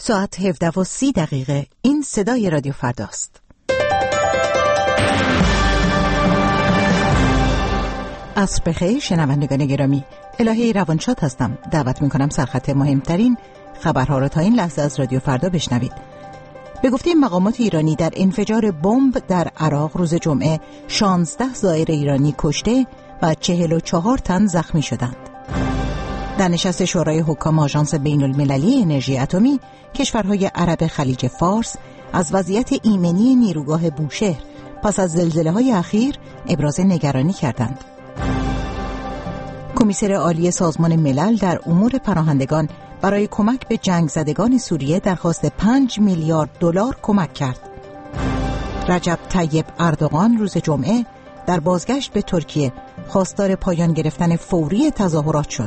ساعت 17:30 این صدای رادیو فرداست. عصر بخیر شنوندگان گرامی، الهه روانشاد هستم. دعوت میکنم سرخط مهمترین خبرها را تا این لحظه از رادیو فردا بشنوید. به گفته مقامات ایرانی در انفجار بمب در عراق روز جمعه 16 زائر ایرانی کشته و 44 تن زخمی شدند. در نشست شورای حکام آژانس بین المللی انرژی اتمی، کشورهای عرب خلیج فارس از وضعیت ایمنی نیروگاه بوشهر پس از زلزله‌های اخیر ابراز نگرانی کردند. کمیسر عالی سازمان ملل در امور پناهندگان برای کمک به جنگ زدگان سوریه درخواست 5 میلیارد دلار کمک کرد. رجب طیب اردوغان روز جمعه در بازگشت به ترکیه خواستار پایان گرفتن فوری تظاهرات شد.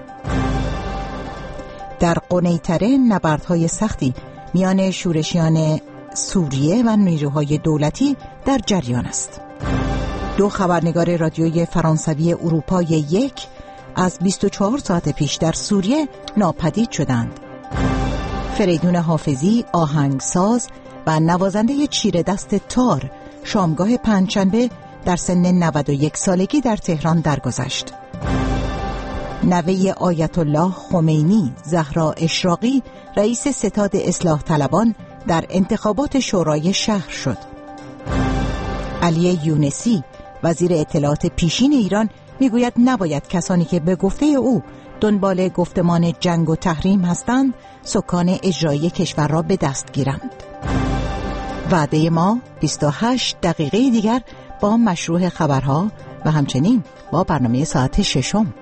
در قنیطره نبردهای سختی میان شورشیان سوریه و نیروهای دولتی در جریان است. 2 خبرنگار رادیوی فرانسوی اروپای 1 از 24 ساعت پیش در سوریه ناپدید شدند. فریدون حافظی، آهنگساز و نوازنده چیره دست تار، شامگاه پنجشنبه در سن 91 سالگی در تهران درگذشت. نوه آیت الله خمینی، زهرا اشراقی، رئیس ستاد اصلاح طلبان در انتخابات شورای شهر شد. علی یونسی، وزیر اطلاعات پیشین ایران، میگوید نباید کسانی که به گفته او دنبال گفتمان جنگ و تحریم هستند سکان اجرایی کشور را به دست گیرند. وعده ما 28 دقیقه دیگر با مشروع خبرها و همچنین با برنامه ساعت 6.